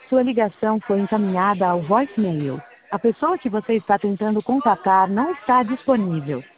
Sua ligação foi encaminhada ao voicemail. A pessoa que você está tentando contatar não está disponível.